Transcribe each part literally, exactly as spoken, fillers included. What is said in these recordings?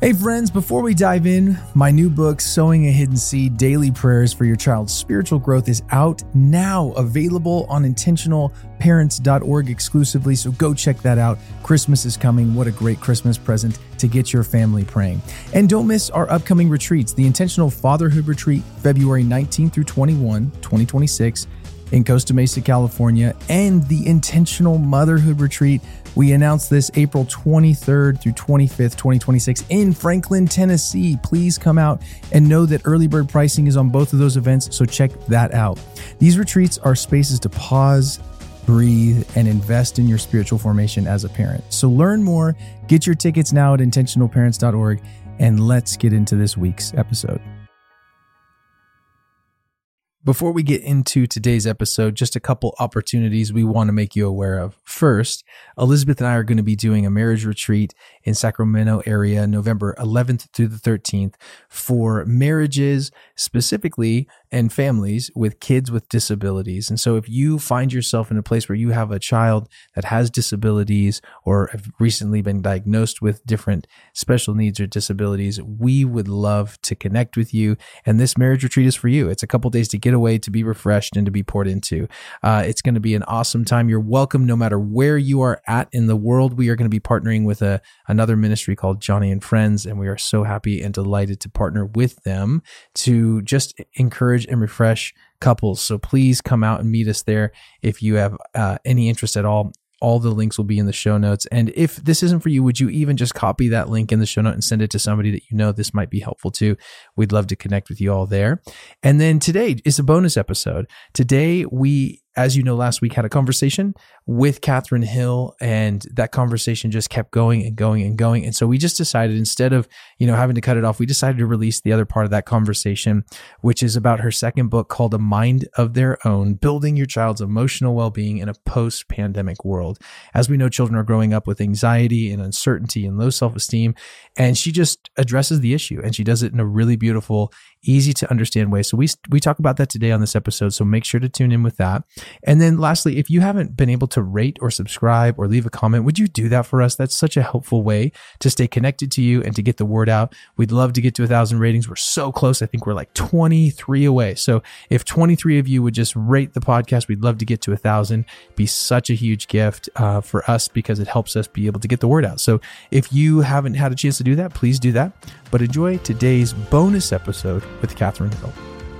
Hey friends, before we dive in, my new book, Sowing a Hidden Seed, Daily Prayers for Your Child's Spiritual Growth is out now, available on intentional parents dot org exclusively, so go check that out. Christmas is coming. What a great Christmas present to get your family praying. And don't miss our upcoming retreats, the Intentional Fatherhood Retreat, February nineteenth through twenty-first, twenty twenty-six in Costa Mesa, California, and the Intentional Motherhood Retreat. We announced this April twenty-third through twenty-fifth, twenty twenty-six in Franklin, Tennessee. Please come out and know that early bird pricing is on both of those events, so check that out. These retreats are spaces to pause, breathe, and invest in your spiritual formation as a parent. So learn more, get your tickets now at intentional parents dot org, and let's get into this week's episode. Before we get into today's episode, just a couple opportunities we want to make you aware of. First, Elizabeth and I are going to be doing a marriage retreat in Sacramento area, November eleventh through the thirteenth, for marriages specifically and families with kids with disabilities. And so if you find yourself in a place where you have a child that has disabilities or have recently been diagnosed with different special needs or disabilities, we would love to connect with you. And this marriage retreat is for you. It's a couple days to get away, to be refreshed, and to be poured into. Uh, it's going to be an awesome time. You're welcome no matter where you are at in the world. We are going to be partnering with a another ministry called Johnny and Friends, and we are so happy and delighted to partner with them to just encourage and refresh couples. So please come out and meet us there if you have uh, any interest at all. All the links will be in the show notes. And if this isn't for you, would you even just copy that link in the show note and send it to somebody that you know this might be helpful to? We'd love to connect with you all there. And then today is a bonus episode. Today, we, as you know, last week had a conversation with Catherine Hill, and that conversation just kept going and going and going. And so we just decided, instead of, you know, having to cut it off, we decided to release the other part of that conversation, which is about her second book called A Mind of Their Own, Building Your Child's Emotional Well-Being in a Post-Pandemic World. As we know, children are growing up with anxiety and uncertainty and low self-esteem, and she just addresses the issue, and she does it in a really beautiful, easy to understand way. So we we talk about that today on this episode, so make sure to tune in with that. And then lastly, if you haven't been able to rate or subscribe or leave a comment, would you do that for us? That's such a helpful way to stay connected to you and to get the word out. We'd love to get to a thousand ratings. We're so close. I think we're like twenty-three away. So if twenty-three of you would just rate the podcast, we'd love to get to a thousand. Be such a huge gift uh, for us, because it helps us be able to get the word out. So if you haven't had a chance to do that, please do that. But enjoy today's bonus episode with Catherine Hill.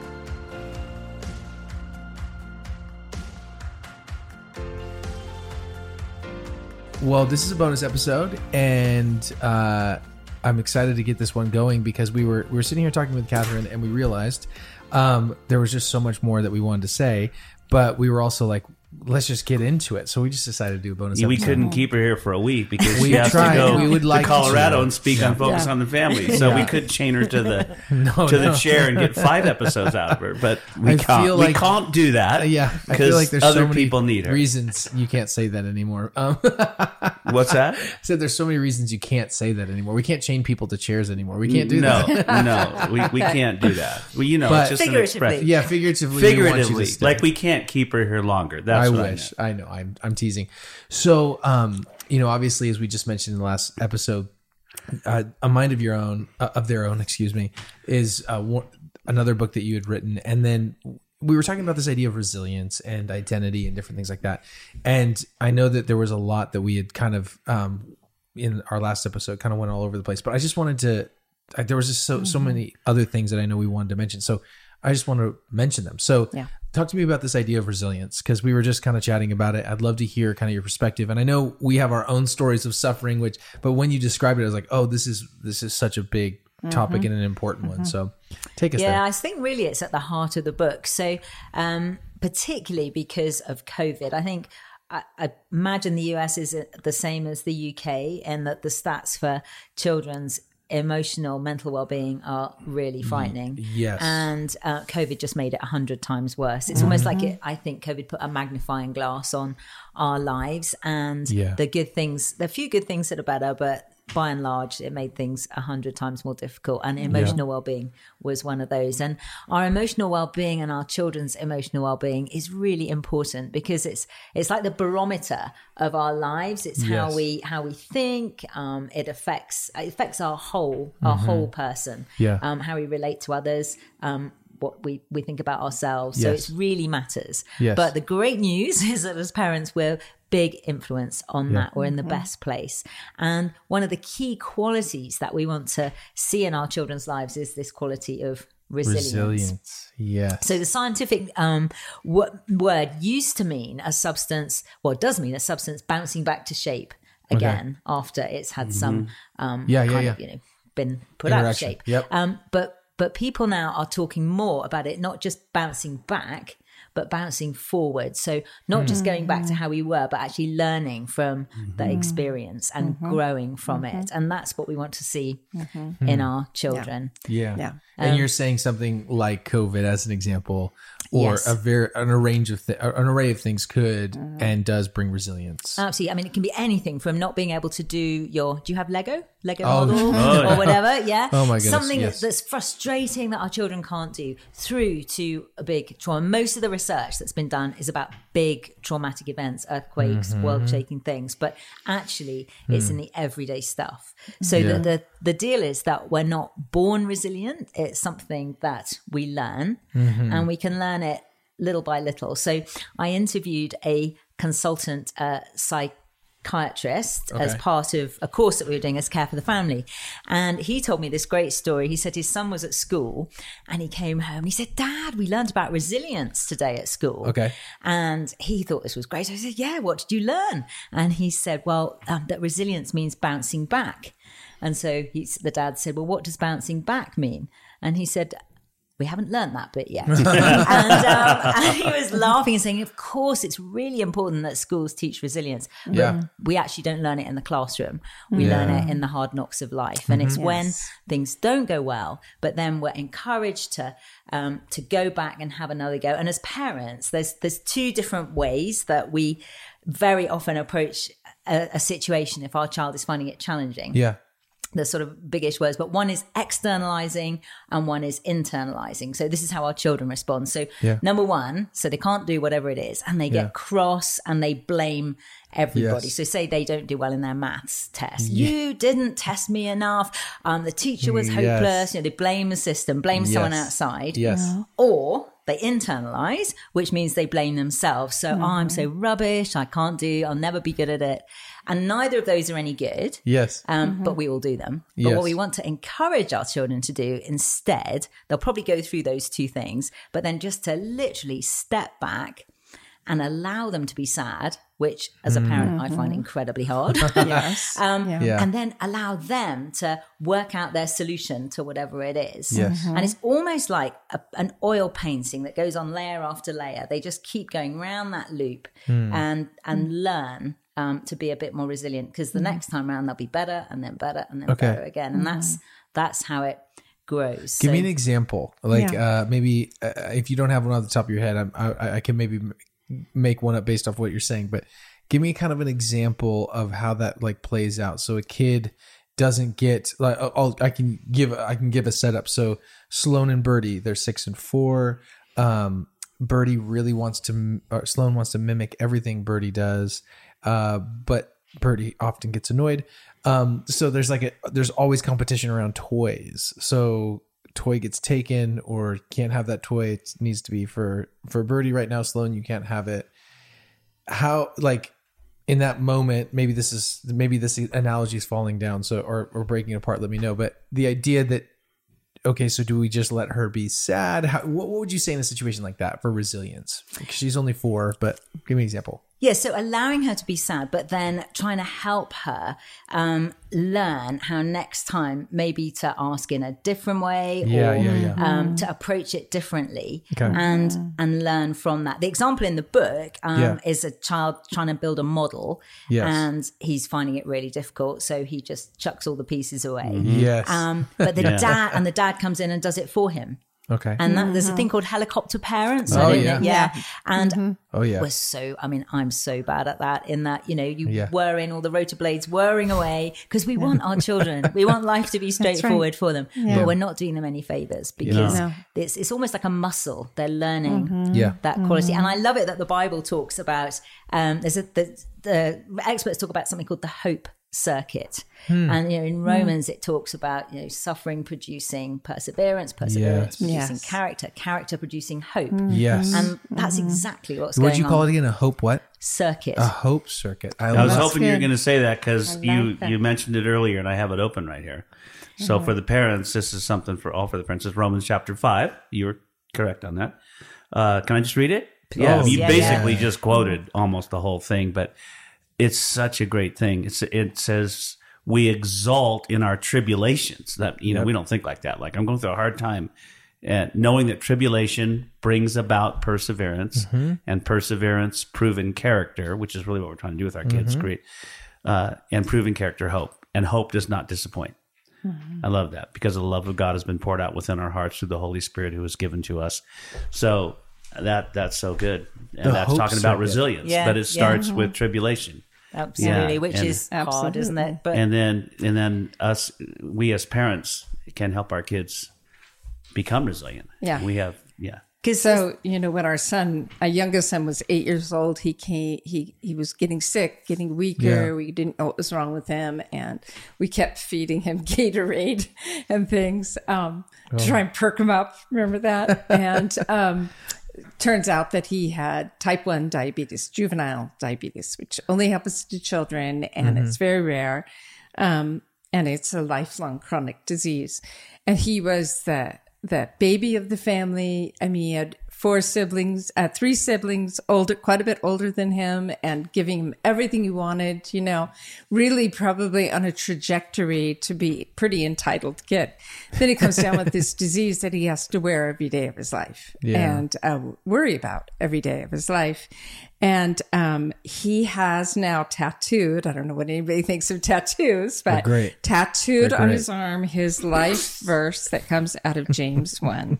Well, this is a bonus episode, and uh, I'm excited to get this one going, because we were we were sitting here talking with Catherine, and we realized um, there was just so much more that we wanted to say, but we were also like, let's just get into it. So we just decided to do a bonus yeah, episode. We couldn't keep her here for a week because we she has tried. to go we would like to Colorado to. and speak yeah. on Focus yeah. on the Family. So yeah. we could chain her to the no, to no. the chair and get five episodes out of her. But we I can't. feel we like, can't do that. Uh, yeah, I because feel like there's other so many people need her. reasons you can't say that anymore. Um, What's that? I said there's so many reasons you can't say that anymore. We can't chain people to chairs anymore. We can't do no, that. No, we we can't do that. We, you know, But- it's just an Figuratively. expression. Yeah, figuratively. we want you to Figuratively, stay. like we can't keep her here longer. That's I what wish. I, I know. I'm I'm teasing. So, um, you know, obviously, as we just mentioned in the last episode, uh, A Mind of Your Own, uh, of Their Own, excuse me, is uh, one, another book that you had written, and then we were talking about this idea of resilience and identity and different things like that. And I know that there was a lot that we had kind of um, in our last episode, kind of went all over the place. But I just wanted to. I, there was just so so many other things that I know we wanted to mention. So I just want to mention them. So Yeah. talk to me about this idea of resilience, because we were just kind of chatting about it. I'd love to hear kind of your perspective. And I know we have our own stories of suffering, which, but when you described it, I was like, oh, this is, this is such a big topic and an important one. So take us Yeah, there. I think really it's at the heart of the book. So um, particularly because of COVID, I think I, I imagine the U S is the same as the U K, and that the stats for children's emotional, mental well-being are really frightening. Yes. And uh, COVID just made it a hundred times worse. It's almost like it, I think COVID put a magnifying glass on our lives, and Yeah. the good things, the few good things that are better, but by and large, it made things a hundred times more difficult. And emotional yeah. well-being was one of those. And our emotional well-being and our children's emotional well-being is really important because it's it's like the barometer of our lives. It's yes. how we how we think. Um, it affects it affects our whole our mm-hmm. whole person. Yeah. Um, how we relate to others. Um, what we, we think about ourselves. So yes. it really matters. Yes. But the great news is that as parents, we're big influence on yeah. that. We're in the mm-hmm. best place. And one of the key qualities that we want to see in our children's lives is this quality of resilience. Resilience, yes. So the scientific um, w- word used to mean a substance, well, it does mean a substance bouncing back to shape again okay. after it's had mm-hmm. some um, yeah, yeah, kind yeah. of, you know, been put out of shape. Yep. Um, but But people now are talking more about it, not just bouncing back, but bouncing forward. So not mm. just going back to how we were, but actually learning from mm-hmm. the experience and mm-hmm. growing from mm-hmm. it. And that's what we want to see mm-hmm. in our children. Yeah. yeah. yeah. And um, you're saying something like COVID as an example, or yes. a very an array of th- an array of things could mm. and does bring resilience. Absolutely. I mean, it can be anything from not being able to do your. Do you have Lego? Lego oh, model oh, or whatever? Yeah. Oh my goodness. Something yes. that's frustrating that our children can't do, through to a big trauma. Most of the research that's been done is about big traumatic events, earthquakes, mm-hmm. world-shaking things, but actually it's mm. in the everyday stuff. So yeah. the, the the deal is that we're not born resilient. It's something that we learn, mm-hmm. and we can learn it little by little. So I interviewed a consultant uh, psychiatrist okay. as part of a course that we were doing as Care for the Family. And he told me this great story. He said his son was at school and he came home. He said, Dad, we learned about resilience today at school. Okay. And he thought this was great. I said, yeah, what did you learn? And he said, well, um, that resilience means bouncing back. And so he's, the dad said, well, what does bouncing back mean? And he said, we haven't learned that bit yet. and, um, and he was laughing and saying, of course, it's really important that schools teach resilience. But yeah. we actually don't learn it in the classroom. We yeah. learn it in the hard knocks of life. And it's Mm-hmm. when Yes. things don't go well, but then we're encouraged to um, to go back and have another go. And as parents, there's there's two different ways that we very often approach a, a situation if our child is finding it challenging. Yeah. The sort of big-ish words, but one is externalizing and one is internalizing. So this is how our children respond. So yeah. number one, so they can't do whatever it is and they get Yeah. cross and they blame everybody. Yes. So say they don't do well in their maths test. Yeah. You didn't test me enough. Um, the teacher was Yes. hopeless. You know, they blame the system, blame someone Yes. outside. Yes. Or they internalize, which means they blame themselves. So Mm-hmm. oh, I'm so rubbish. I can't do, I'll never be good at it. And neither of those are any good. Yes. Um, Mm-hmm. But we all do them. But Yes. what we want to encourage our children to do instead, they'll probably go through those two things, but then just to literally step back and allow them to be sad, which as a parent I find incredibly hard. Yes. Um, Yeah. Yeah. And then allow them to work out their solution to whatever it is. Yes. And it's almost like a, an oil painting that goes on layer after layer. They just keep going round that loop and and learn um, to be a bit more resilient, because the next time around they'll be better and then better and then Okay. better again. And that's that's how it grows. Give So- me an example. Like Yeah. uh, maybe uh, if you don't have one off the top of your head, I'm, I, I can maybe m- make one up based off what you're saying. But give me kind of an example of how that like plays out. So a kid doesn't get like I'll, I can give I can give a setup. So Sloan and Birdie, they're six and four. Um, Birdie really wants to. Or Sloan wants to mimic everything Birdie does, uh, but Birdie often gets annoyed. Um, so there's like a there's always competition around toys. So toy gets taken or can't have that toy. It needs to be for for Birdie right now. Sloan, you can't have it. How like in that moment, maybe this is maybe this analogy is falling down, so or or breaking apart. Let me know. But the idea that okay, so do we just let her be sad? How, what, what would you say in a situation like that for resilience? Because she's only four, but give me an example. Yeah, so allowing her to be sad, but then trying to help her um, learn how next time maybe to ask in a different way Yeah, or yeah, yeah. Um, to approach it differently Okay. and and learn from that. The example in the book um, Yeah. is a child trying to build a model Yes. and he's finding it really difficult, so he just chucks all the pieces away. Yes. Um, but the Yeah. dad and the dad comes in and does it for him. Okay. And that, there's a thing called helicopter parents. Oh, I don't yeah. know. Yeah. And Oh, yeah. we're so, I mean, I'm so bad at that in that, you know, you Yeah. whir in all the rotor blades whirring away because we want our children, we want life to be straightforward for them, but we're not doing them any favors because No. it's, it's almost like a muscle. They're learning Yeah. that quality. And I love it that the Bible talks about, um, there's a, the, the experts talk about something called the hope circuit. And, you know, in Romans, it talks about, you know, suffering producing perseverance, perseverance Yes. producing Yes. character, character producing hope. Yes. And that's exactly what's What'd going you call on. it again? A hope what? Circuit. A hope circuit. I, I was love hoping you were good. going to say that because like you, that. you mentioned it earlier, and I have it open right here. So for the parents, this is something for all for the parents. It's Romans chapter five. You were correct on that. Uh, can I just read it? Yeah, Oh, you yeah, basically yeah. just quoted almost the whole thing, but it's such a great thing. It's it says we exalt in our tribulations. That you know Yep. we don't think like that. Like I'm going through a hard time, and knowing that tribulation brings about perseverance, and perseverance proven character, which is really what we're trying to do with our kids. Great, uh, and proven character hope, and hope does not disappoint. I love that because the love of God has been poured out within our hearts through the Holy Spirit who was given to us. So that that's so good, and The that's hope talking about circuit. resilience. Yeah, but it yeah. starts with tribulation. Absolutely, Yeah, which and- is hard, Absolutely. isn't it? But and then and then us we as parents can help our kids become resilient. Yeah. We have yeah. because So, you know, when our son, our youngest son was eight years old, he came, he, he was getting sick, getting weaker. Yeah. We didn't know what was wrong with him. And we kept feeding him Gatorade and things, um, to try and perk him up. Remember that? And, um, turns out that he had type one diabetes, juvenile diabetes, which only happens to children and it's very rare. Um, and it's a lifelong chronic disease. And he was the, the baby of the family. I mean, he had four siblings, uh, three siblings, older, quite a bit older than him, and giving him everything he wanted, you know, really probably on a trajectory to be pretty entitled kid. Then he comes down with this disease that he has to wear every day of his life Yeah. and uh, worry about every day of his life. And um, he has now tattooed, I don't know what anybody thinks of tattoos, but great. tattooed They're on great. his arm his life verse that comes out of James one,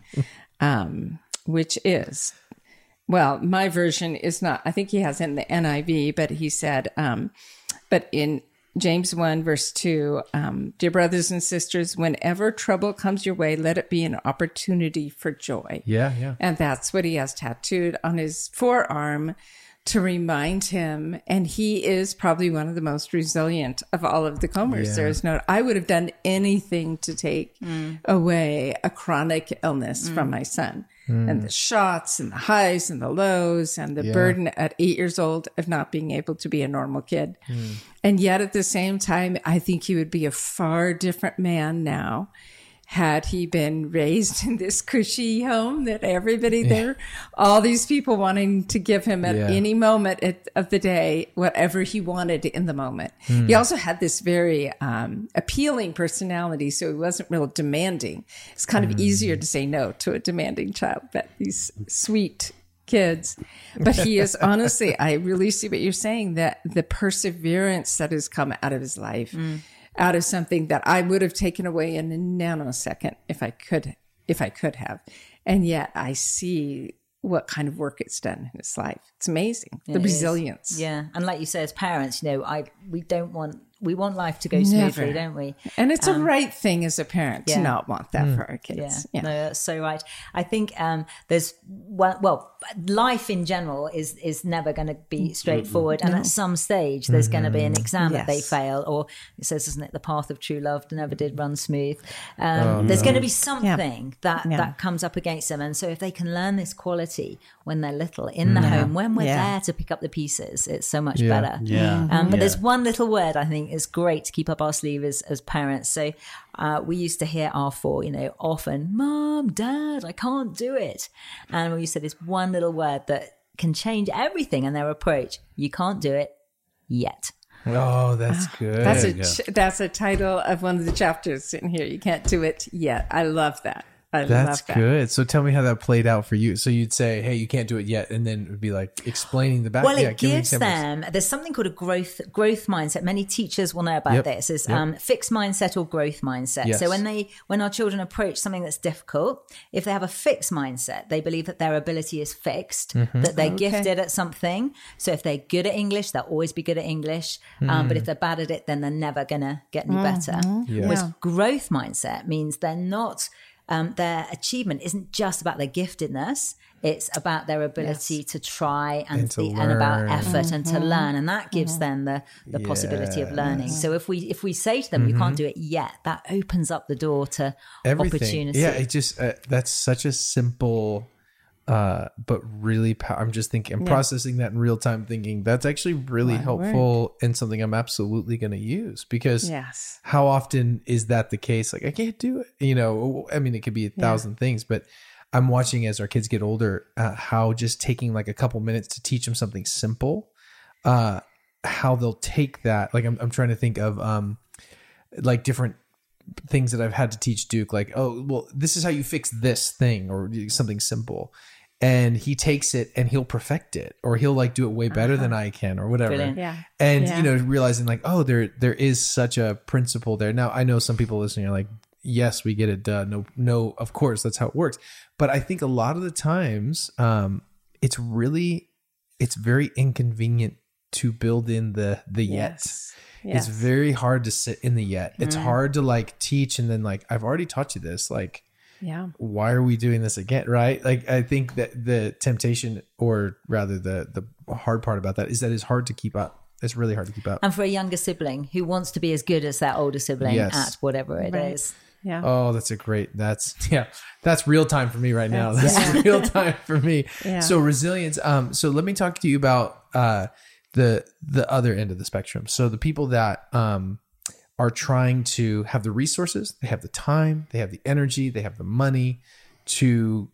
um, which is, well, my version is not, I think he has it in the N I V, but he said, um, but in James one, verse two, um, dear brothers and sisters, whenever trouble comes your way, let it be an opportunity for joy. Yeah, yeah. And that's what he has tattooed on his forearm to remind him. And he is probably one of the most resilient of all of the Comers. Yeah. There's no, I would have done anything to take away a chronic illness from my son. And the shots and the highs and the lows and the Yeah. burden at eight years old of not being able to be a normal kid. And yet at the same time, I think he would be a far different man now had he been raised in this cushy home that everybody there, all these people wanting to give him at Yeah. any moment at, of the day, whatever he wanted in the moment. He also had this very um, appealing personality, so he wasn't real demanding. It's kind of easier to say no to a demanding child, but these sweet kids. But he is honestly, I really see what you're saying, that the perseverance that has come out of his life, out of something that I would have taken away in a nanosecond if I could, if I could have. And yet I see what kind of work it's done in his life. It's amazing. The It is. resilience. Yeah, and like you say, as parents, you know, I we don't want we want life to go smoothly, Never. don't we? And it's a right thing as a parent yeah. to not want that for our Yeah, kids. no, that's so right. I think um, there's well, well, life in general is is never going to be straightforward, and at some stage there's going to be an exam that they Yes. fail, or it says, isn't it, the path of true love never did run smooth. Um, there's going to be something that Yeah. that comes up against them, and so if they can learn this quality when they're little in the home, when we're Yeah. there to pick up the pieces, it's so much Yeah. better. Yeah. Um, but Yeah. there's one little word I think is great to keep up our sleeve as, as parents. So uh, we used to hear our four, you know, often, Mom, Dad, I can't do it. And we used to say this one little word that can change everything in their approach. You can't do it yet. Oh, that's good. That's There a you go. ch- that's a title of one of the chapters in here. You can't do it yet. I love that. I That's love that. good. So tell me how that played out for you. So you'd say, hey, you can't do it yet. And then it would be like explaining the back. Well, yeah, it give me gives examples. them, there's something called a growth growth mindset. Many teachers will know about Yep. this. Is Yep. um, fixed mindset or growth mindset. Yes. So when they, when our children approach something that's difficult, if they have a fixed mindset, they believe that their ability is fixed, Mm-hmm. that they're Okay. gifted at something. So if they're good at English, they'll always be good at English. Um, but if they're bad at it, then they're never going to get any better. Yeah. Whereas growth mindset means they're not, um, their achievement isn't just about their giftedness. It's about their ability to try and, And to the, and about learn. effort and to learn, and that gives them the the possibility of learning. Yes. So if we if we say to them, "You can't do it yet," that opens up the door to Everything. opportunity. Yeah, it just uh, that's such a simple, uh, but really. Pow- I'm just thinking, I'm processing that in real time, thinking that's actually really helpful and something I'm absolutely going to use because Yes. how often is that the case? Like I can't do it. You know, I mean, it could be a thousand things, but I'm watching as our kids get older, uh, how just taking like a couple minutes to teach them something simple, uh, how they'll take that. Like I'm, I'm trying to think of, um, like different things that I've had to teach Duke, like, oh, well, this is how you fix this thing or something simple. And he takes it and he'll perfect it, or he'll like do it way better than I can or whatever. Brilliant. Yeah. And, Yeah. you know, realizing like, oh, there, there is such a principle there. Now I know some people listening are like, yes, we get it done. No, no, of course that's how it works. But I think a lot of the times, um, it's really, it's very inconvenient to build in the, the yet. Yes. It's Yes. very hard to sit in the yet. It's hard to like teach and then like, I've already taught you this. Like, Yeah. why are we doing this again? Right. Like, I think that the temptation, or rather the, the hard part about that is that it's hard to keep up. It's really hard to keep up. And for a younger sibling who wants to be as good as that older sibling Yes. at whatever it is. Right. Yeah. Oh, that's a great, that's, yeah, that's real time for me right now. That's- That's real time for me. Yeah. So resilience. Um, so let me talk to you about, uh, the, the other end of the spectrum. So the people that, um, are trying to have the resources, they have the time, they have the energy, they have the money to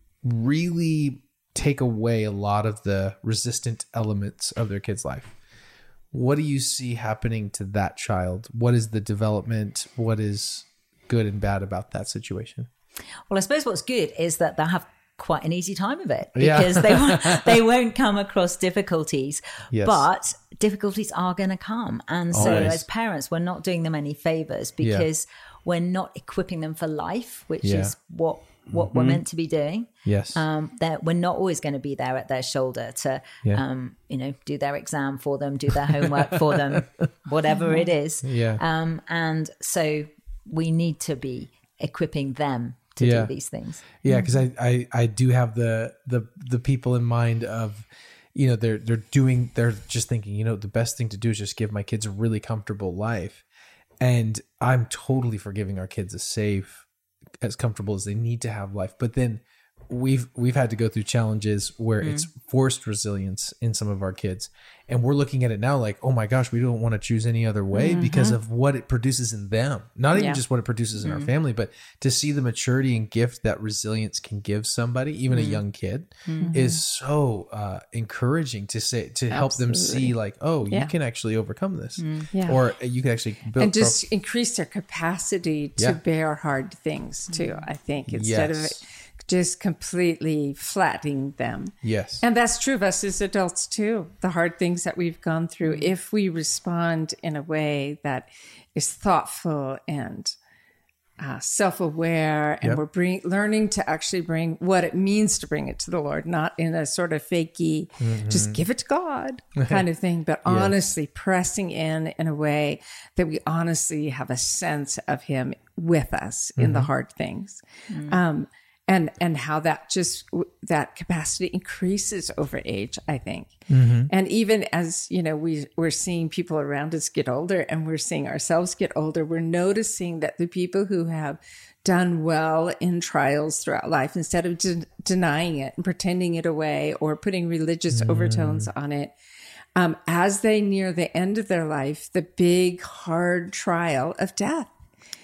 really take away a lot of the resistant elements of their kid's life. What do you see happening to that child? What is the development? What is good and bad about that situation? Well, I suppose what's good is that they'll have quite an easy time of it Yeah. because they won't, they won't come across difficulties. Yes. But difficulties are going to come. And so Always. as parents, we're not doing them any favors because we're not equipping them for life, which Yeah. is what what we're meant to be doing. Yes. Um, that we're not always going to be there at their shoulder to, Yeah. um, you know, do their exam for them, do their homework for them, whatever it is. Yeah. Um, and so we need to be equipping them to Yeah. do these things. Yeah, because I, I I do have the the the people in mind of, you know, they're they're doing they're just thinking, you know, the best thing to do is just give my kids a really comfortable life, and I'm totally for giving our kids a safe, as comfortable as they need to have life. But then we've we've had to go through challenges where it's forced resilience in some of our kids, and we're looking at it now like, oh my gosh, we don't want to choose any other way because of what it produces in them. Not even Yeah. just what it produces in our family, but to see the maturity and gift that resilience can give somebody, even a young kid, is so uh, encouraging to say to help them see like, oh, Yeah. you can actually overcome this, Yeah. or you can actually build And just increase their capacity to Yeah. bear hard things too, I think, instead Yes. of just completely flattening them. yes, And that's true of us as adults too. The hard things that we've gone through, if we respond in a way that is thoughtful and uh, self-aware, and Yep. we're bring, learning to actually bring what it means to bring it to the Lord, not in a sort of fakey, just give it to God kind of thing, but honestly pressing in in a way that we honestly have a sense of Him with us in the hard things. Um, and and how that just that capacity increases over age, I think. And even as you know, we we're seeing people around us get older, and we're seeing ourselves get older, we're noticing that the people who have done well in trials throughout life, instead of de- denying it and pretending it away or putting religious overtones on it, um, as they near the end of their life, the big hard trial of death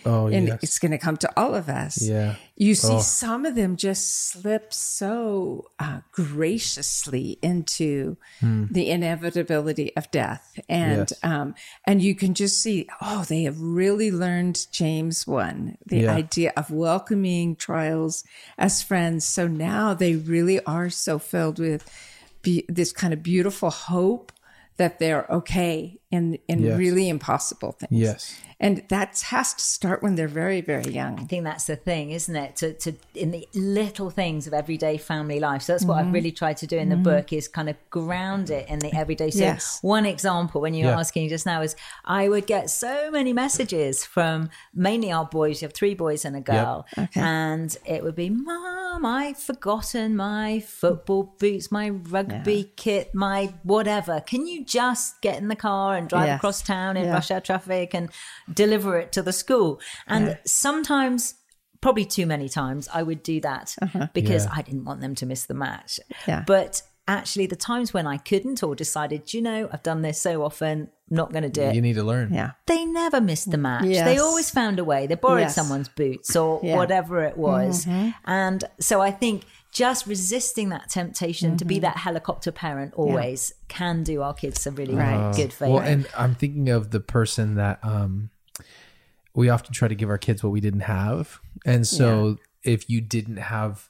Oh, and yes. it's going to come to all of us. Yeah. You see Oh. some of them just slip so uh, graciously into Hmm. the inevitability of death. And, Yes. um, and you can just see, oh, they have really learned James one, the Yeah. idea of welcoming trials as friends. So now they really are so filled with be- this kind of beautiful hope that they're okay in, in Yes. really impossible things. Yes. And that has to start when they're very, very young. I think that's the thing, isn't it? To to in the little things of everyday family life. So that's what I've really tried to do in the book, is kind of ground it in the everyday. So Yes. one example, when you were Yeah. asking just now, is I would get so many messages from mainly our boys. You have three boys and a girl, Okay. and it would be, "Mom, I've forgotten my football boots, my rugby kit, my whatever. Can you just get in the car and drive Yes. across town in Yeah. rush hour traffic and deliver it to the school?" And Yeah. sometimes, probably too many times, I would do that because Yeah. I didn't want them to miss the match. Yeah. But actually, the times when I couldn't, or decided, "Do you know, I've done this so often, I'm not going to do it," You need to learn. Yeah. they never missed the match. Yes. They always found a way. They borrowed Yes. someone's boots or Yeah. whatever it was. And so I think just resisting that temptation to be that helicopter parent always can do our kids a really Right. good favor. Well, and I'm thinking of the person that um, we often try to give our kids what we didn't have. And so if you didn't have,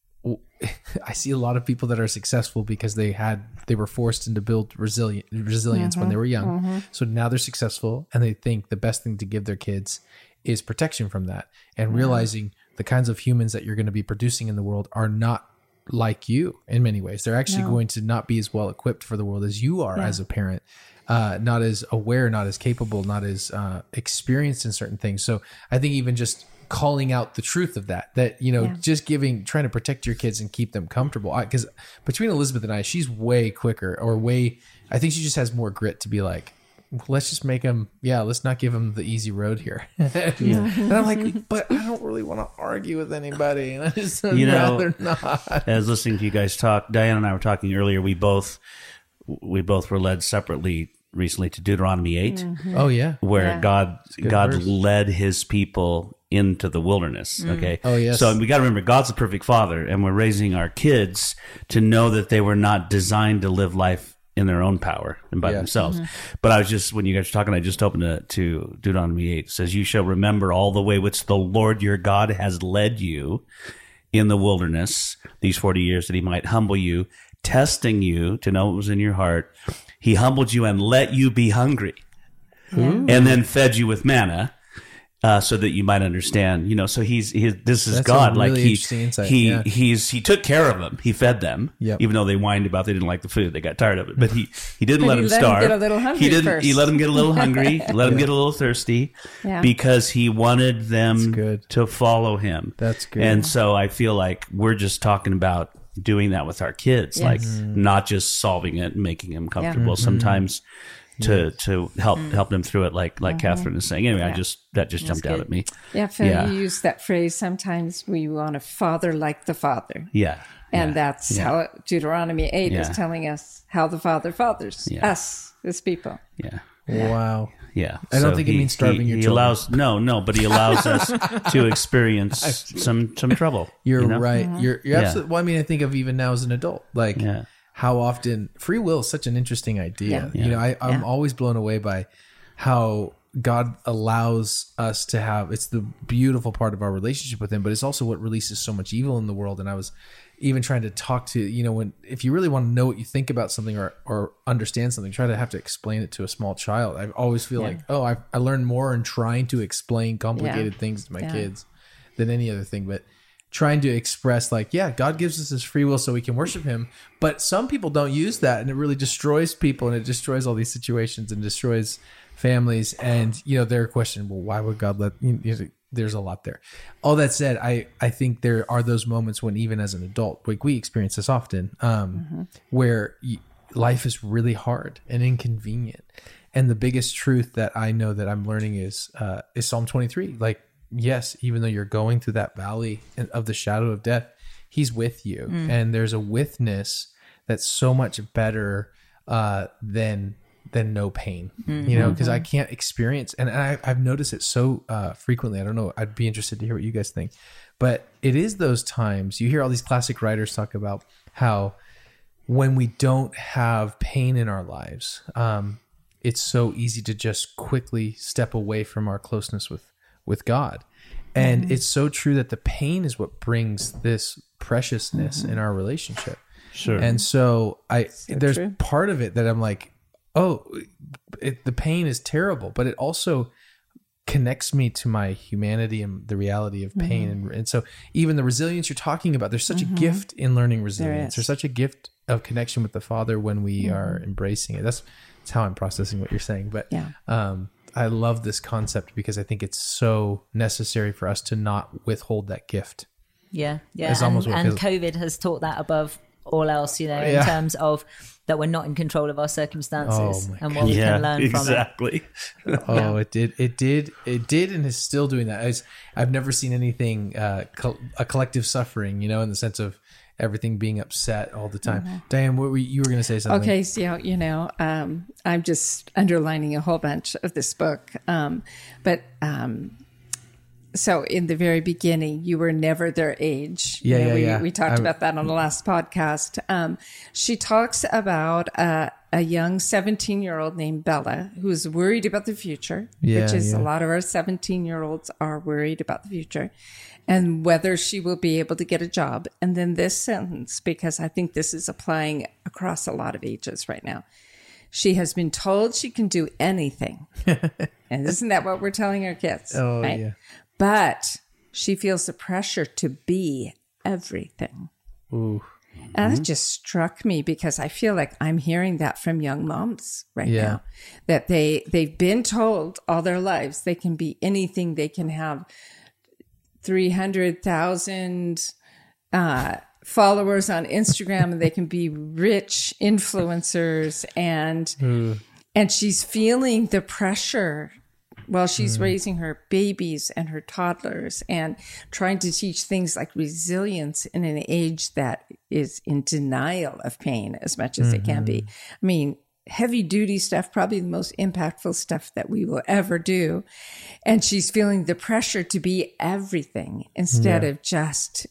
I see a lot of people that are successful because they had, they were forced into build resilient resilience when they were young. So now they're successful and they think the best thing to give their kids is protection from that, and realizing the kinds of humans that you're going to be producing in the world are not like you in many ways. They're actually going to not be as well equipped for the world as you are as a parent, uh, not as aware, not as capable, not as uh, experienced in certain things. So I think even just calling out the truth of that, that, you know, Yeah. just giving, trying to protect your kids and keep them comfortable. Because between Elizabeth and I, she's way quicker or way, I think she just has more grit to be like, let's just make them, yeah, let's not give them the easy road here. And I'm like, but I don't really want to argue with anybody. And I just would You know, rather not. As listening to you guys talk, Diane and I were talking earlier. We both we both were led separately recently to Deuteronomy eight, Oh, yeah. where Yeah. God good God verse. led His people into the wilderness. Okay. Oh, yes. So we got to remember, God's a perfect Father, and we're raising our kids to know that they were not designed to live life in their own power and by Yeah. themselves. But I was just, when you guys were talking, I just opened it to Deuteronomy eight. It says, "You shall remember all the way which the Lord your God has led you in the wilderness these forty years, that He might humble you, testing you to know what was in your heart. He humbled you and let you be hungry, and then fed you with manna, uh, so that you might understand." You know, so he's, he's this is That's a God. really like he, interesting insight, he, yeah. he's, he took care of them. He fed them, Yep. even though they whined about they didn't like the food. They got tired of it, but he, he didn't But let he them let 'em starve. get a little hungry he didn't. first. He let them get a little hungry. Let them get a little thirsty, Yeah. because he wanted them good. to follow him. That's good. And so I feel like we're just talking about doing that with our kids, Yes. like Mm-hmm. not just solving it and making them comfortable. Sometimes to to help help them through it, like like Catherine is saying. Anyway, I Yeah. just that just jumped out good. at me. Yeah, Phil, Yeah. you use that phrase. Sometimes we want a father like the Father. Yeah, And yeah. that's Yeah. how Deuteronomy eight is Yeah. telling us how the Father fathers Yeah. us, his people. yeah. Wow. Yeah, I don't think it means starving he, your he children. allows no, no, but he allows us to experience some some trouble. You're you know? right. You're, you're Yeah. absolutely, well, I mean, I think of even now as an adult, like Yeah. how often free will is such an interesting idea. Yeah. You know, I, I'm Yeah. always blown away by how God allows us to have, it's the beautiful part of our relationship with Him, but it's also what releases so much evil in the world. And I was even trying to talk to, you know, when, if you really want to know what you think about something or, or understand something, try to have to explain it to a small child. I always feel like, oh, I, I learned more in trying to explain complicated Yeah. things to my Yeah. kids than any other thing. But trying to express like, yeah, God gives us His free will so we can worship Him. But some people don't use that, and it really destroys people, and it destroys all these situations and destroys families. And, you know, their question, well, why would God let, you know, there's a lot there. All that said, I, I think there are those moments when even as an adult, like we experience this often, um, Mm-hmm. where y life is really hard and inconvenient. And the biggest truth that I know that I'm learning is, uh, is Psalm twenty-three. Like, yes, even though you're going through that valley of the shadow of death, He's with you. And there's a witness that's so much better uh, than than no pain, mm-hmm. you know, because I can't experience, and I, I've noticed it so uh, frequently. I don't know. I'd be interested to hear what you guys think, but it is those times you hear all these classic writers talk about how when we don't have pain in our lives, um, it's so easy to just quickly step away from our closeness with, with God. And mm-hmm. it's so true that the pain is what brings this preciousness mm-hmm. in our relationship. Sure. And so I, so there's true. part of it that I'm like, oh, it, the pain is terrible, but it also connects me to my humanity and the reality of pain. Mm-hmm. And, and so even the resilience you're talking about, there's such mm-hmm. a gift in learning resilience. There there's such a gift of connection with the Father when we mm-hmm. are embracing it. That's, that's how I'm processing what you're saying. But yeah. um, I love this concept because I think it's so necessary for us to not withhold that gift. Yeah. Yeah. It's and almost what and feels- COVID has taught that above all else, you know, in Yeah. terms of that we're not in control of our circumstances Oh my and what we yeah, can learn exactly. from it. Oh, Yeah. it did. It did. It did, and is still doing that. I was, I've never seen anything uh, co- a collective suffering, you know, in the sense of everything being upset all the time. Mm-hmm. Diane, what were you, you were going to say something? Okay, so you know, um, I'm just underlining a whole bunch of this book, um, but um, so in the very beginning, you were never their age. Yeah, You know, yeah, we, yeah. We talked I'm- about that on the last podcast. Um, she talks about uh, a young seventeen-year-old named Bella who's worried about the future, Yeah, which is yeah. a lot of our seventeen-year-olds are worried about the future, and whether she will be able to get a job. And then this sentence, because I think this is applying across a lot of ages right now. She has been told she can do anything. And isn't that what we're telling our kids? Oh, right? yeah. But she feels the pressure to be everything. Ooh. And that just struck me because I feel like I'm hearing that from young moms right Yeah. now. That they, they've been told all their lives they can be anything. They can have three hundred thousand uh, followers on Instagram and they can be rich influencers. And, Ooh. and she's feeling the pressure while she's mm. raising her babies and her toddlers and trying to teach things like resilience in an age that is in denial of pain as much as mm-hmm. it can be. I mean, heavy duty stuff, probably the most impactful stuff that we will ever do. And she's feeling the pressure to be everything instead Yeah. of just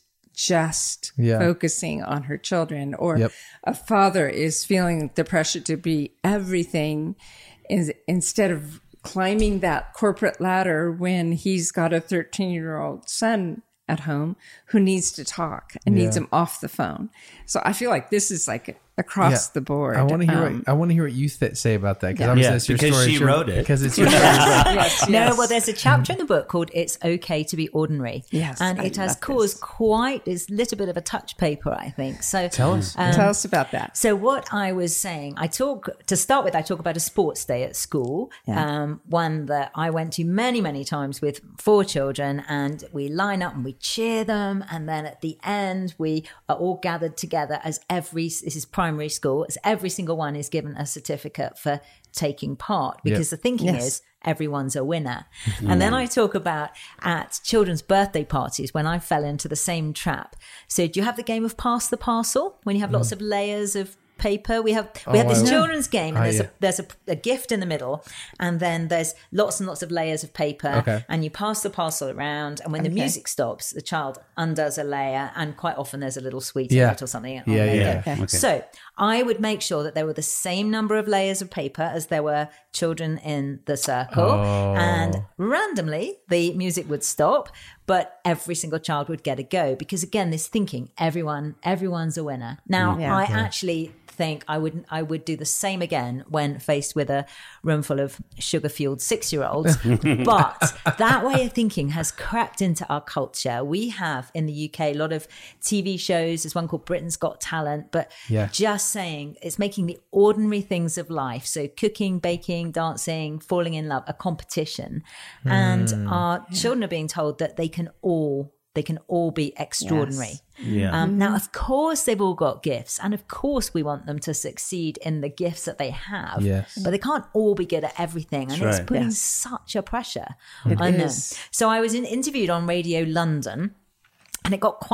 just Yeah. focusing on her children, or Yep. a father is feeling the pressure to be everything is, instead of climbing that corporate ladder when he's got a thirteen year old son at home who needs to talk and Yeah. needs him off the phone. So I feel like this is like across Yeah. the board. I want to hear. Um, what, I want to hear what you th- say about that because Yeah. obviously Yeah, that's your because story. she It's your- wrote it. Because it's your story. yes, No, yes. well, there's a chapter in the book called "It's Okay to Be Ordinary," Yes, and I it has love caused this. quite this little bit of a touch paper, I think. So Tell us. um, Tell us about that. So what I was saying, I talk to start with. I talk about a sports day at school, Yeah. um, one that I went to many, many times with four children, and we line up and we cheer them, and then at the end we are all gathered together as every. This is primary school, as every single one is given a certificate for taking part because the thinking Yes. is everyone's a winner. And then I talk about at children's birthday parties when I fell into the same trap. So do you have the game of pass the parcel when you have lots of layers of paper? We have we Oh, have this I- children's game, and Ah, there's yeah. a there's a, a gift in the middle, and then there's lots and lots of layers of paper, Okay. and you pass the parcel around, and when the Okay. music stops, the child undoes a layer, and quite often there's a little sweet Yeah. note or something. on Yeah, there. yeah. Okay. Okay. So I would make sure that there were the same number of layers of paper as there were children in the circle. Oh. And randomly, the music would stop, but every single child would get a go. Because again, this thinking, everyone, everyone's a winner. Now, Yeah. I Yeah. actually think I would I would do the same again when faced with a room full of sugar-fueled six-year-olds. But that way of thinking has crept into our culture. We have in the U K a lot of T V shows. There's one called Britain's Got Talent, but Yeah. just saying it's making the ordinary things of life, so cooking, baking, dancing, falling in love, a competition. And our children are being told that they can all they can all be extraordinary. Yes. Yeah. Um, now, of course, they've all got gifts, and of course, we want them to succeed in the gifts that they have. Yes. But they can't all be good at everything, and That's it's right. putting Yes. such a pressure It on them. is. So I was in, interviewed on Radio London, and it got quite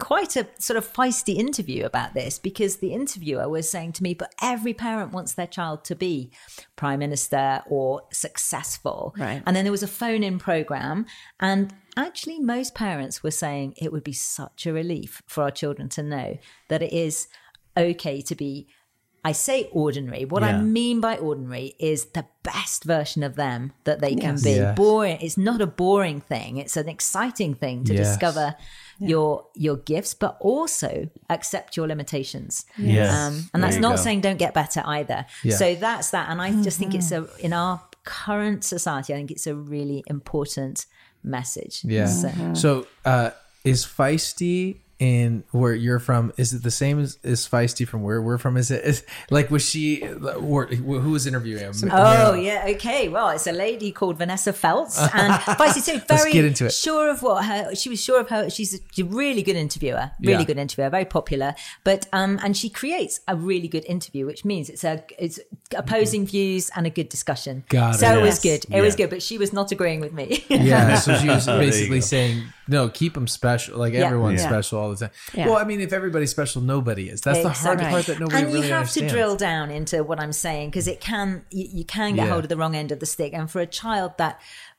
quite a sort of feisty interview about this, because the interviewer was saying to me, but every parent wants their child to be prime minister or successful. Right. And then there was a phone-in program, and actually most parents were saying it would be such a relief for our children to know that it is okay to be, I say ordinary. What Yeah. I mean by ordinary is the best version of them that they can Yes. be. Yes. Boring. It's not a boring thing. It's an exciting thing to Yes. discover your your gifts, but also accept your limitations. Yes. Um, and that's There you not go. saying don't get better either. Yeah. So that's that. And I just think it's a, in our current society, I think it's a really important message. Yeah. So, So, uh, is feisty in where you're from? Is it the same as, as feisty from where we're from? Is it is, like was she? Or, who was interviewing him? Oh yeah, okay. Well, it's a lady called Vanessa Feltz, and feisty, so very Let's get into it. sure of what her. She was sure of her. She's a really good interviewer, really Yeah. good interviewer, very popular. But um, and she creates a really good interview, which means it's a it's opposing views and a good discussion. Got it. So it was Yes. good. It was Yeah. good, but she was not agreeing with me. Yeah, so she was There you basically go. saying, "No, keep them special. Like Yeah. everyone's Yeah. special all the time." Yeah. Well, I mean, if everybody's special, nobody is. That's the hard Exactly. part that nobody and really you have understands. to drill down into what I'm saying, because it can you, you can get Yeah. hold of the wrong end of the stick. And for a child that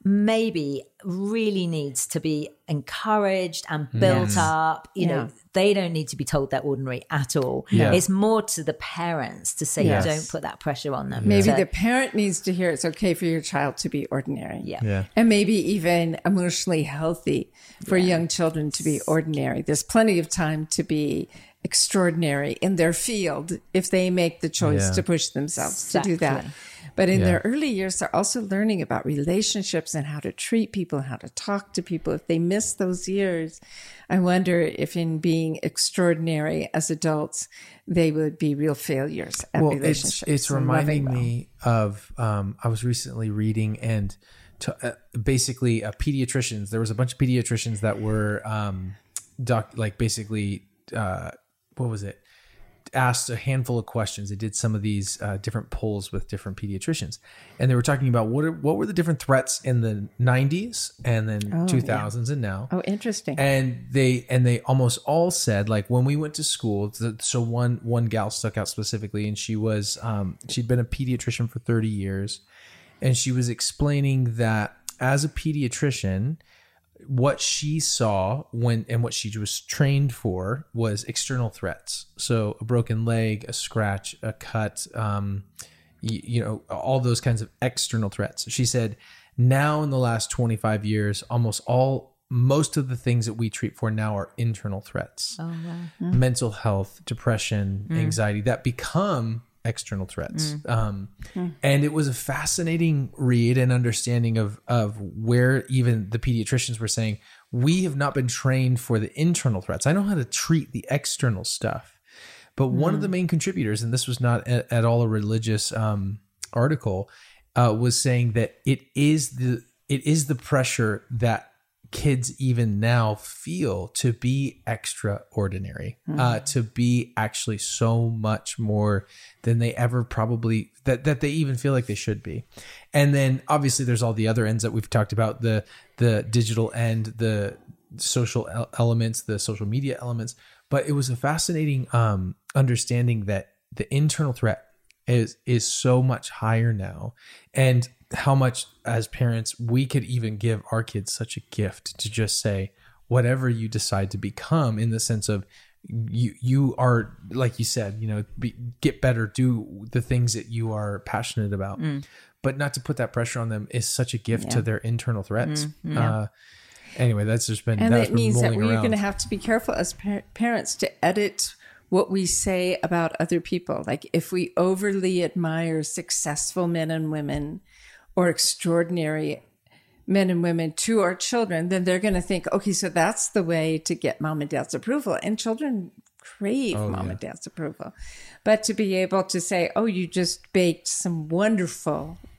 maybe really needs to be encouraged and built Yes. up, you Yeah. know, they don't need to be told they're ordinary at all. Yeah. It's more to the parents to say, Yes. don't put that pressure on them. Maybe to- the parent needs to hear it's okay for your child to be ordinary. yeah. Yeah. And maybe even emotionally healthy for young children to be ordinary. There's plenty of time to be extraordinary in their field if they make the choice Yeah. to push themselves to do that. Exactly. But in Yeah. their early years, they're also learning about relationships and how to treat people, how to talk to people. If they miss those years, I wonder if in being extraordinary as adults, they would be real failures at Well, it's relationships. it's and reminding loving well. me of um, I was recently reading and to, uh, basically uh, pediatricians. There was a bunch of pediatricians that were um, doc like basically uh, what was it? Asked a handful of questions. They did some of these uh, different polls with different pediatricians, and they were talking about what are, what were the different threats in the nineties and then two thousands and now. Oh, interesting. And they and they almost all said, like, when we went to school. th- So one one gal stuck out specifically, and she was um, she'd been a pediatrician for thirty years, and she was explaining that as a pediatrician, what she saw when and what she was trained for was external threats. So a broken leg, a scratch, a cut, um, you, you know, all those kinds of external threats. She said, now in the last twenty-five years, almost all, most of the things that we treat for now are internal threats. Oh, wow. Mental health, depression, anxiety that become external threats. Um, and it was a fascinating read and understanding of, of where even the pediatricians were saying, we have not been trained for the internal threats. I know how to treat the external stuff. But one of the main contributors, and this was not at, at all a religious um, article, uh, was saying that it is the it is the pressure that kids even now feel to be extraordinary, mm. uh, to be actually so much more than they ever probably that that they even feel like they should be. And then obviously there's all the other ends that we've talked about, the the digital end, the social elements, the social media elements. But it was a fascinating um, understanding that the internal threat is is so much higher now, and how much as parents we could even give our kids such a gift to just say, whatever you decide to become, in the sense of you you are, like you said, you know, be, get better, do the things that you are passionate about, mm. but not to put that pressure on them is such a gift yeah. to their internal threats. Mm, yeah. uh, anyway, that's just been and that's it means that we're going to have to be careful as par- parents to edit what we say about other people. Like if we overly admire successful men and women or extraordinary men and women to our children, then they're going to think, okay, so that's the way to get mom and dad's approval. And children crave oh, mom yeah. and dad's approval. But to be able to say, oh, you just baked some wonderful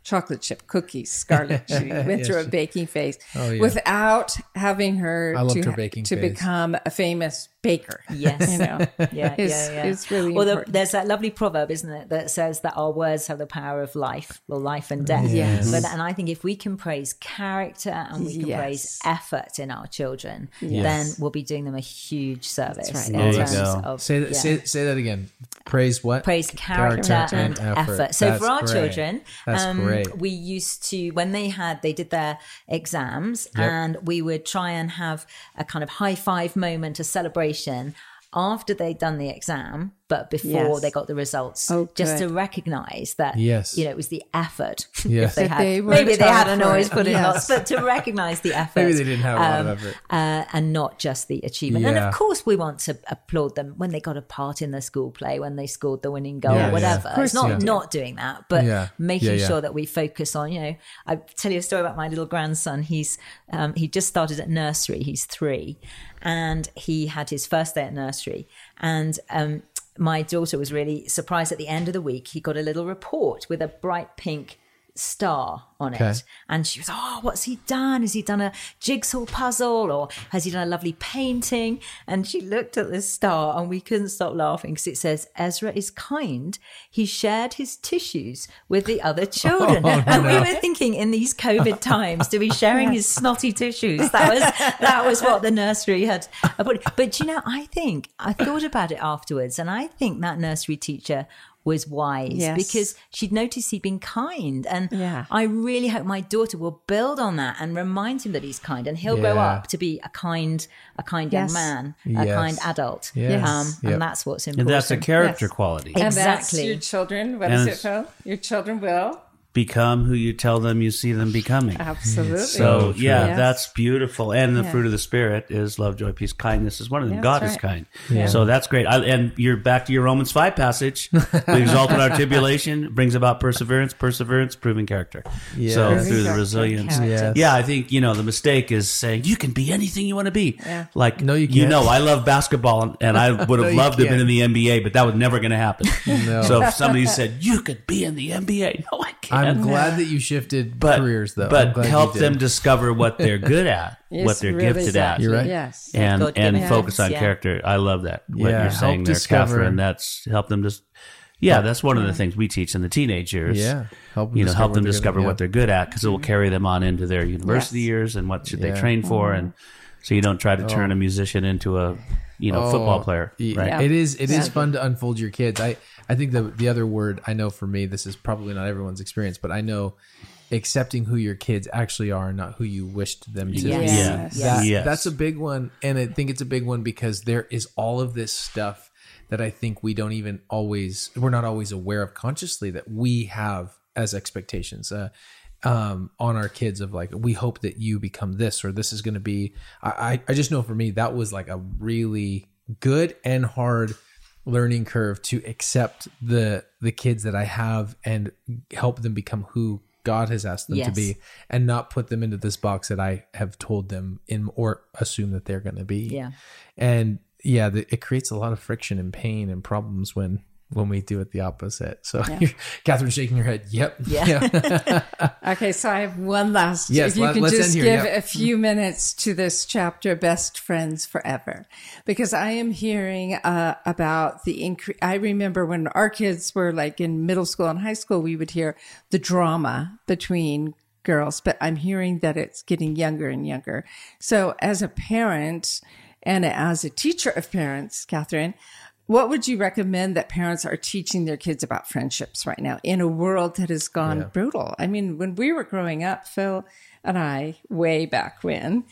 chocolate chip cookies. Scarlett, she went Yeah, through a she- baking phase Oh, yeah. without having her I loved to, her baking to phase. become a famous baker. Yes. You know, Yeah, it's, yeah, yeah. it's really well, the, important. there's that lovely proverb, isn't it, that says that our words have the power of life, or life and death. Yes. But, and I think if we can praise character and we can Yes. praise effort in our children, Yes. then we'll be doing them a huge service That's right. in There you terms go. of Say that. yeah. Say, say that again. Praise what? praise character, Character and, and effort. effort. So That's for our great. children, That's um, great. we used to, when they had, they did their exams, Yep. and we would try and have a kind of high five moment, a celebration after they'd done the exam, but before Yes. they got the results, Oh, just good. to recognize that, Yes. you know, it was the effort. Yes. If they That had, they maybe worked they hard hadn't for always it. put in Yes. lots, but to recognize the effort. Maybe they didn't have a lot of um, effort. uh, and not just the achievement. And Yeah. of course, we want to applaud them when they got a part in the school play, when they scored the winning goal, Yeah, or whatever. yeah. Of course It's not you do. not doing that, but Yeah. making Yeah, yeah. sure that we focus on. You know, I tell you a story about my little grandson. He's um, he just started at nursery. He's three, and he had his first day at nursery, and um, my daughter was really surprised at the end of the week. He got a little report with a bright pink star on Okay. it, and she was, oh, what's he done? Has he done a jigsaw puzzle, or has he done a lovely painting? And she looked at this star, and we couldn't stop laughing because it says, Ezra is kind. He shared his tissues with the other children. Oh, and we were thinking, in these COVID times, to be sharing his snotty tissues, that was that was what the nursery had. But you know, I think I thought about it afterwards, and I think that nursery teacher was wise Yes. because she'd noticed he'd been kind, and Yeah. I really hope my daughter will build on that and remind him that he's kind, and he'll grow Yeah. up to be a kind, a kind Yes. young man, a Yes. kind adult. Yes. Um, Yep. And that's what's important. And that's a character Yes. quality. And that's Exactly. your children. What And is it, it's- Phil? Your children will. Become who you tell them you see them becoming. Absolutely. So true. yeah, Yes. that's beautiful. And the Yeah. fruit of the spirit is love, joy, peace, kindness is one of them. Yeah, God that's is right. kind. Yeah. So that's great. I, and you're back to your Romans five passage. The exalt in our tribulation brings about perseverance, perseverance, proven character. Yes. So Proven through the character, resilience. character. Yes. Yeah, I think, you know, the mistake is saying you can be anything you want to be. Yeah. Like, No, you you can't. know, I love basketball and I would have No, you loved to have been can't. in the N B A, but that was never going to happen. No. So if somebody said, you could be in the N B A, no, I can't. I'm glad that you shifted but, careers, though. I'm But glad help you did. them discover what they're good at, Yes, what they're really gifted at, exactly. You're right. Yes. and God-given and focus gifts, on yeah. character. I love that. What Yeah, you're help saying there, discover- Catherine. That's help them just. Yeah, that's one of the things we teach in the teenage years. Yeah. Help them you know, help discover them what they're discover good at. what they're good at because it will carry them on into their university Yes. years and what should Yeah. they train for, and so you don't try to turn a musician into a you know Oh, football player, yeah. right? Yeah. It is. It is Yeah. fun to unfold your kids. I. I think the the other word I know for me, this is probably not everyone's experience, but I know accepting who your kids actually are, not who you wished them to Yes. be. Yes. That- Yes. That's a big one, and I think it's a big one because there is all of this stuff that I think we don't even always, we're not always aware of consciously that we have as expectations uh, um, on our kids of like, we hope that you become this, or this is going to be, I, I, I just know for me, that was like a really good and hard learning curve to accept the, the kids that I have and help them become who God has asked them to Yes. be, and not put them into this box that I have told them in or assume that they're going to be. Yeah. And yeah, the, it creates a lot of friction and pain and problems when when we do it the opposite. So Catherine's shaking her head. Yep. Yeah. Okay, so I have one last. Yes, if you let- could let's just end here, give yeah. a few minutes to this chapter, Best Friends Forever, because I am hearing uh, about the increase. I remember when our kids were like in middle school and high school, we would hear the drama between girls, but I'm hearing that it's getting younger and younger. So as a parent and as a teacher of parents, Catherine, what would you recommend that parents are teaching their kids about friendships right now in a world that has gone Yeah. brutal? I mean, when we were growing up, Phil and I, way back when,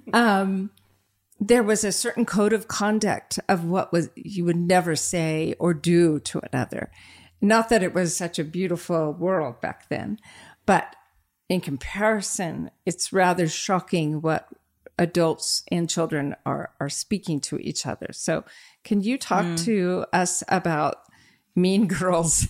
um, there was a certain code of conduct of what was you would never say or do to another. Not that it was such a beautiful world back then, but in comparison, it's rather shocking what adults and children are are speaking to each other. So can you talk Mm. to us about mean girls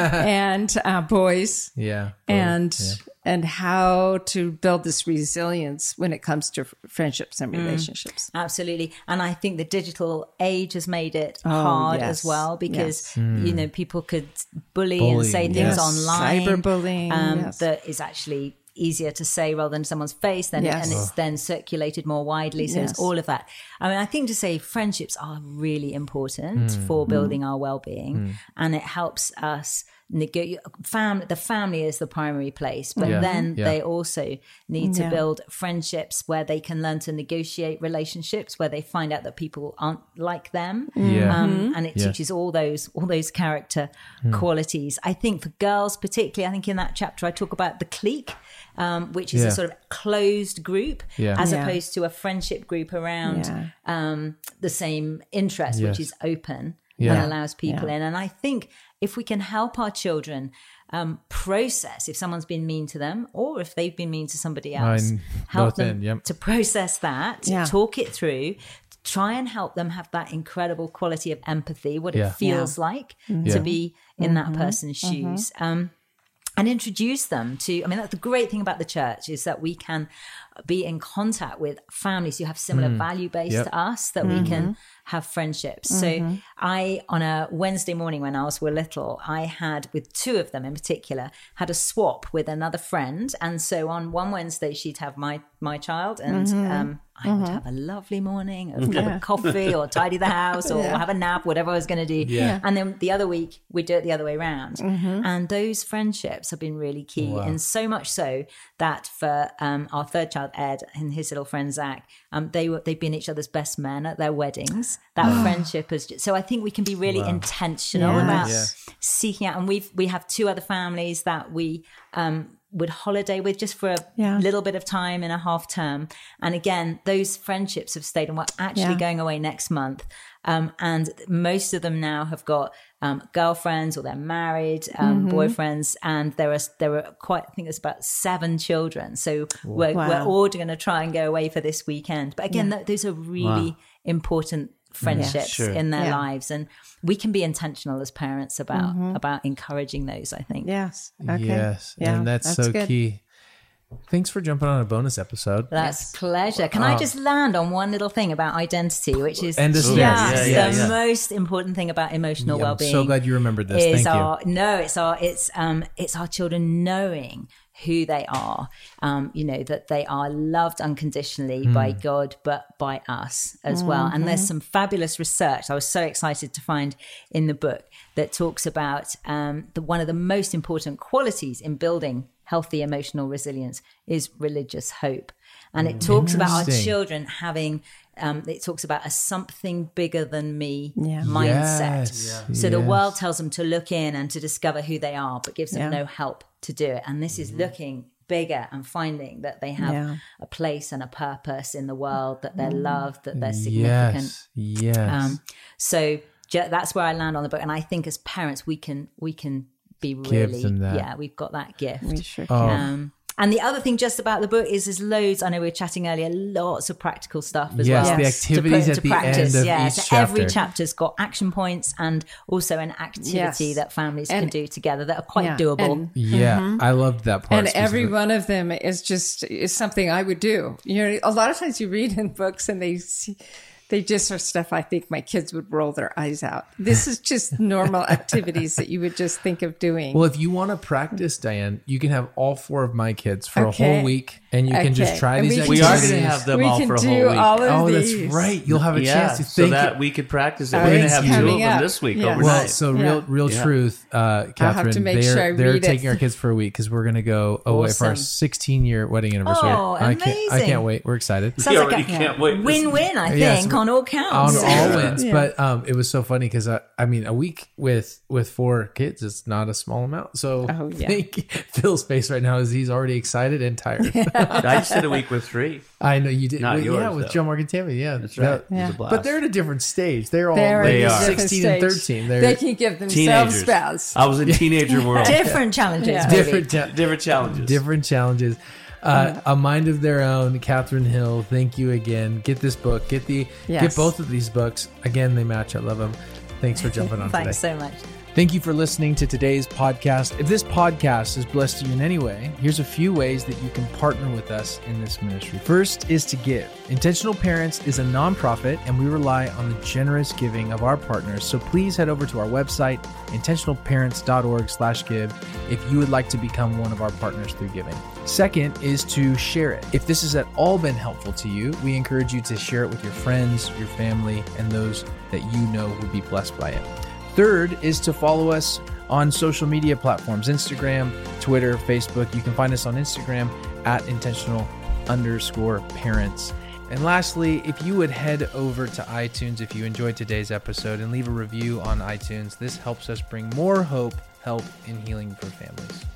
and uh, boys, Yeah. and Yeah. and how to build this resilience when it comes to f- friendships and relationships. Absolutely. And I think the digital age has made it Oh, hard yes. as well, because, Yes. you know, people could bully, and Bullying, say things yes. online Cyberbullying, um, yes. that is actually easier to say rather than someone's face, then Yes. and it's then circulated more widely. So Yes. it's all of that. I mean, I think to say friendships are really important Hmm. for building our well-being, and it helps us nego- fam- the family is the primary place, but Yeah. then Yeah. they also need to Yeah. build friendships where they can learn to negotiate relationships, where they find out that people aren't like them. Yeah. Um, and it Yeah. teaches all those all those character qualities. I think for girls particularly, I think in that chapter I talk about the clique, um, which is Yeah. a sort of closed group, Yeah. as Yeah. opposed to a friendship group around Yeah. um, the same interest, Yes. which is open Yeah. and allows people Yeah. in. And I think if we can help our children um, process if someone's been mean to them, or if they've been mean to somebody else, Mine, help both them end, yep. to process that, Yeah. talk it through, try and help them have that incredible quality of empathy, what Yeah. it feels like Yeah. to be in that person's shoes. Um, and introduce them to, I mean, that's the great thing about the church, is that we can be in contact with families who have similar value base Yep. to us, that we can have friendships. So I, on a Wednesday morning when ours were little, I had, with two of them in particular, had a swap with another friend. And so on one Wednesday, she'd have my, my child, and um, I would have a lovely morning, a cup of coffee, or tidy the house, or have a nap, whatever I was going to do. Yeah. And then the other week, we'd do it the other way around. And those friendships have been really key. Wow. And so much so that for um, our third child, Ed, and his little friend Zach, um, they were they've been each other's best men at their weddings. That friendship has just, so I think we can be really intentional Yes. about Yeah. seeking out. And we've we have two other families that we um, would holiday with just for a Yeah. little bit of time in a half term. And again, those friendships have stayed, and we're actually Yeah. going away next month. Um, and most of them now have got um, girlfriends, or they're married, um, Mm-hmm. boyfriends, and there are there are quite, I think there's about seven children. So we're Wow. we're all going to try and go away for this weekend. But again, th- those are really important friendships sure. in their Yeah. lives, and we can be intentional as parents about Mm-hmm. about encouraging those, I think. Yes. Okay. Yes. Yeah, and that's, so good. key. Thanks for jumping on a bonus episode. That's pleasure. Can I just land on one little thing about identity, which is End of just story. Yeah, yeah, the yeah. most important thing about emotional Yeah, I'm well-being. so glad you remembered this. Is Thank our you. no, it's our it's um it's our children knowing who they are. Um, you know, that they are loved unconditionally by God, but by us as well. And there's some fabulous research I was so excited to find in the book that talks about um the one of the most important qualities in building healthy emotional resilience is religious hope. And it talks about our Interesting. children having um, it talks about a something bigger than me Yeah. mindset. Yes. So the Yes. world tells them to look in and to discover who they are, but gives them Yeah. no help to do it. And this is looking bigger and finding that they have Yeah. a place and a purpose in the world, that they're loved, that they're significant. Yes. Yes. Um, so ju- that's where I land on the book. And I think as parents, we can we can be Give really them that. yeah, we've got that gift. We sure Oh. can. Um, and the other thing just about the book is there's loads, I know we were chatting earlier, lots of practical stuff as Yes, well. the Yes. to put activities into at the practice. end of yeah, each so chapter. every chapter's got action points and also an activity Yes. that families can And- do together that are quite Yeah. doable. And- yeah, I loved that part. And every specifically. one of them is just is something I would do. You know, a lot of times you read in books and they see, they just are stuff I think my kids would roll their eyes out. This is just normal activities that you would just think of doing. Well, if you want to practice, Diane, you can have all four of my kids for a Okay. whole week, and you can just Okay. try And these we can We activities. are going to have them we all can for a do whole week. all of Oh, these. that's right. You'll have a yeah, chance to so think. that we could practice it. Oh, We're going to it's have two of coming them up. this week Yeah. overnight. well, so real, Yeah. real Yeah. truth, uh, Catherine. to make they're sure I they're read it. taking our kids for a week because we're going to go away for our Awesome. sixteen year wedding anniversary. Oh, I can't, I amazing. can't wait. We're excited. Sounds We like already a can't wait. win-win, I Yes, think, on all on counts. all wins, Yeah. but um, it was so funny because I, I mean, a week with with four kids is not a small amount. So Oh, yeah. I think Phil's face right now is he's already excited and tired. I just did a week with three. I know you did. Not well, yeah, yours, with though. Joe Mark and Tammy. Yeah, That's right. That- It was Yeah. a blast. But they're at a different stage. They're all They're like They at a are. different sixteen and stage. thirteen. They're They can give themselves Teenagers. baths. I was in teenager world. Different challenges, Yeah. maybe. different. cha- Different challenges. different challenges. Uh, a mind of their own. Catherine Hill. Thank you again. Get this book. Get the Yes. get both of these books. Again, they match. I love them. Thanks for jumping on Thanks today. so much. Thank you for listening to today's podcast. If this podcast has blessed you in any way, here's a few ways that you can partner with us in this ministry. First is to give. Intentional Parents is a nonprofit, and we rely on the generous giving of our partners. So please head over to our website, intentional parents dot org slash give, if you would like to become one of our partners through giving. Second is to share it. If this has at all been helpful to you, we encourage you to share it with your friends, your family, and those that you know would be blessed by it. Third is to follow us on social media platforms, Instagram, Twitter, Facebook. You can find us on Instagram at intentional underscore parents. And lastly, if you would head over to iTunes if you enjoyed today's episode and leave a review on iTunes, this helps us bring more hope, help, and healing for families.